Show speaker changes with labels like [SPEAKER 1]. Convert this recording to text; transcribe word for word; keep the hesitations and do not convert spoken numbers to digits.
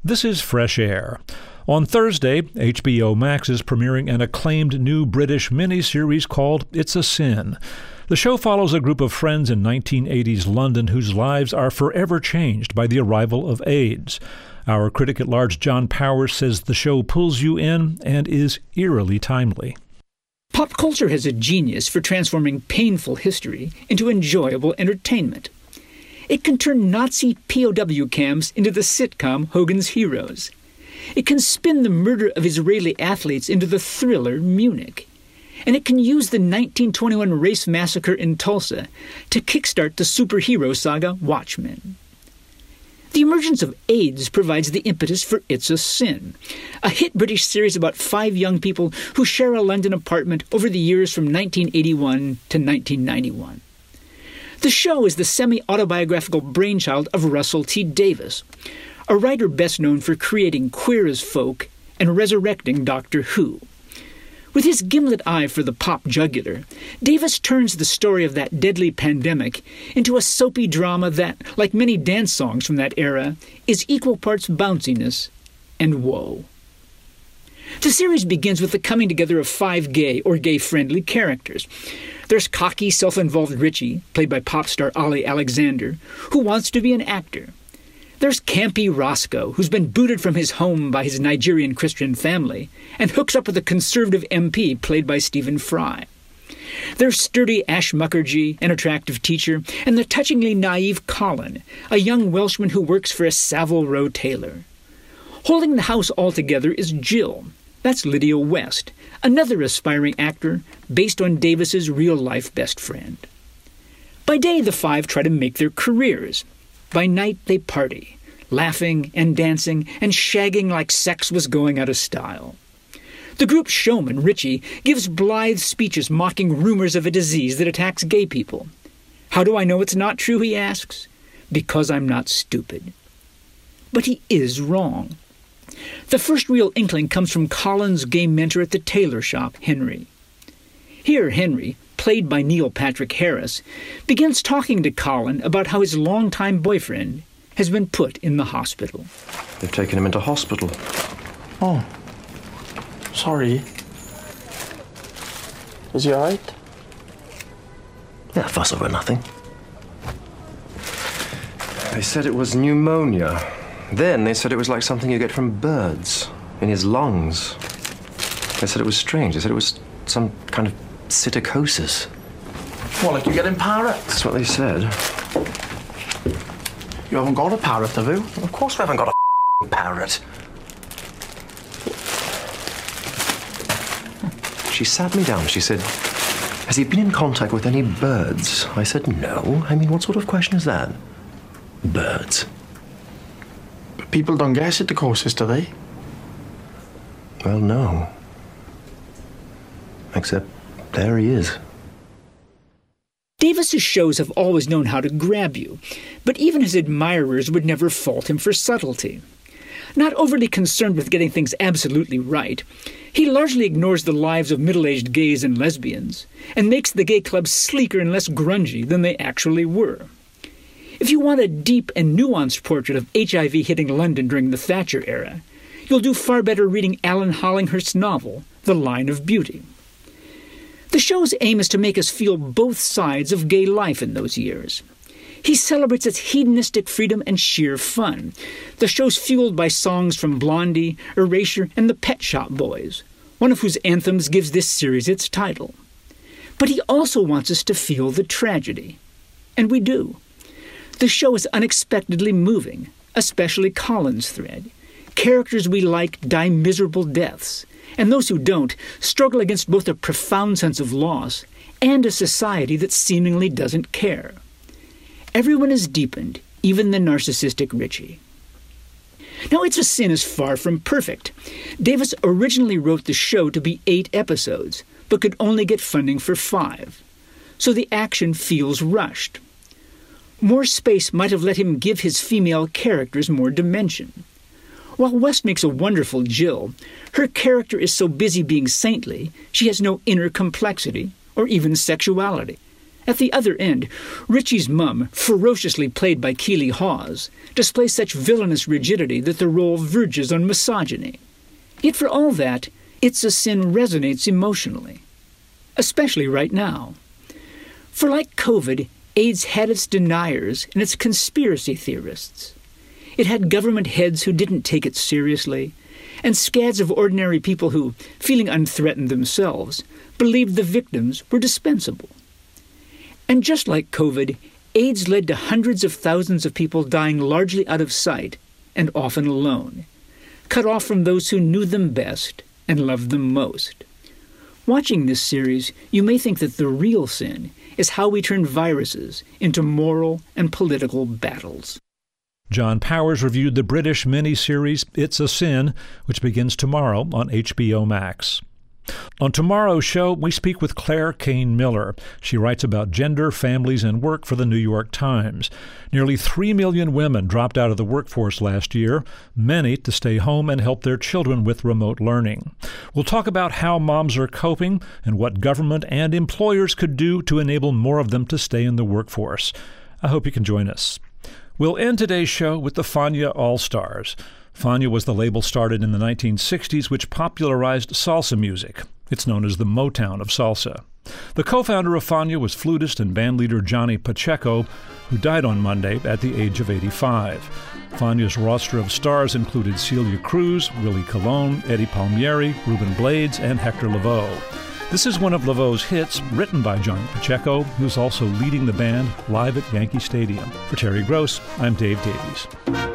[SPEAKER 1] This is Fresh Air. On Thursday, H B O Max is premiering an acclaimed new British miniseries called It's a Sin. The show follows a group of friends in nineteen eighties London whose lives are forever changed by the arrival of AIDS. Our critic at large, John Powers, says the show pulls you in and is eerily timely.
[SPEAKER 2] Pop culture has a genius for transforming painful history into enjoyable entertainment. It can turn Nazi P O W camps into the sitcom Hogan's Heroes. It can spin the murder of Israeli athletes into the thriller Munich. And it can use the nineteen twenty-one race massacre in Tulsa to kickstart the superhero saga Watchmen. The emergence of AIDS provides the impetus for It's a Sin, a hit British series about five young people who share a London apartment over the years from nineteen eighty-one to nineteen ninety-one. The show is the semi-autobiographical brainchild of Russell T. Davies, a writer best known for creating Queer as Folk and resurrecting Doctor Who. With his gimlet eye for the pop jugular, Davies turns the story of that deadly pandemic into a soapy drama that, like many dance songs from that era, is equal parts bounciness and woe. The series begins with the coming together of five gay or gay-friendly characters. There's cocky, self-involved Richie, played by pop star Ali Alexander, who wants to be an actor. There's campy Roscoe, who's been booted from his home by his Nigerian Christian family, and hooks up with a conservative M P played by Stephen Fry. There's sturdy Ash Mukherjee, an attractive teacher, and the touchingly naive Colin, a young Welshman who works for a Savile Row tailor. Holding the house all together is Jill. That's Lydia West, another aspiring actor based on Davis's real-life best friend. By day, the five try to make their careers. By night, they party, laughing and dancing and shagging like sex was going out of style. The group's showman, Richie, gives blithe speeches mocking rumors of a disease that attacks gay people. How do I know it's not true, he asks? Because I'm not stupid. But he is wrong. The first real inkling comes from Colin's gay mentor at the tailor shop, Henry. Here, Henry, played by Neil Patrick Harris, begins talking to Colin about how his longtime boyfriend has been put in the hospital.
[SPEAKER 3] They've taken him into hospital.
[SPEAKER 4] Oh. Sorry. Is he all right?
[SPEAKER 3] Yeah, fuss over nothing. They said it was pneumonia. Then they said it was like something you get from birds, in his lungs. They said it was strange. They said it was some kind of psittacosis.
[SPEAKER 4] What, like you get in parrot?
[SPEAKER 3] That's what they said.
[SPEAKER 4] You haven't got a parrot, have you?
[SPEAKER 3] Of course we haven't got a parrot. She sat me down. She said, has he been in contact with any birds? I said, no. I mean, what sort of question is that? Birds.
[SPEAKER 4] But people don't get psittacosis, do they?
[SPEAKER 3] Well, no. Except there he is.
[SPEAKER 2] Davis's shows have always known how to grab you, but even his admirers would never fault him for subtlety. Not overly concerned with getting things absolutely right, he largely ignores the lives of middle-aged gays and lesbians, and makes the gay clubs sleeker and less grungy than they actually were. If you want a deep and nuanced portrait of H I V hitting London during the Thatcher era, you'll do far better reading Alan Hollinghurst's novel, The Line of Beauty. The show's aim is to make us feel both sides of gay life in those years. He celebrates its hedonistic freedom and sheer fun. The show's fueled by songs from Blondie, Erasure, and the Pet Shop Boys, one of whose anthems gives this series its title. But he also wants us to feel the tragedy. And we do. The show is unexpectedly moving, especially Colin's thread. Characters we like die miserable deaths, and those who don't struggle against both a profound sense of loss and a society that seemingly doesn't care. Everyone is deepened, even the narcissistic Richie. Now, It's a Sin is far from perfect. Davies originally wrote the show to be eight episodes, but could only get funding for five. So the action feels rushed. More space might have let him give his female characters more dimension. While West makes a wonderful Jill, her character is so busy being saintly, she has no inner complexity or even sexuality. At the other end, Richie's mum, ferociously played by Keely Hawes, displays such villainous rigidity that the role verges on misogyny. Yet for all that, It's a Sin resonates emotionally, especially right now. For like COVID, AIDS had its deniers and its conspiracy theorists. It had government heads who didn't take it seriously, and scads of ordinary people who, feeling unthreatened themselves, believed the victims were dispensable. And just like COVID, AIDS led to hundreds of thousands of people dying largely out of sight and often alone, cut off from those who knew them best and loved them most. Watching this series, you may think that the real sin is how we turn viruses into moral and political battles.
[SPEAKER 1] John Powers reviewed the British miniseries It's a Sin, which begins tomorrow on H B O Max. On tomorrow's show, we speak with Claire Kane Miller. She writes about gender, families, and work for the New York Times. Nearly three million women dropped out of the workforce last year, many to stay home and help their children with remote learning. We'll talk about how moms are coping and what government and employers could do to enable more of them to stay in the workforce. I hope you can join us. We'll end today's show with the Fania All-Stars. Fania was the label started in the nineteen sixties which popularized salsa music. It's known as the Motown of salsa. The co-founder of Fania was flutist and bandleader Johnny Pacheco, who died on Monday at the age of eighty-five. Fania's roster of stars included Celia Cruz, Willie Colon, Eddie Palmieri, Ruben Blades, and Hector Lavoe. This is one of Lavoe's hits, written by Johnny Pacheco, who's also leading the band live at Yankee Stadium. For Terry Gross, I'm Dave Davies.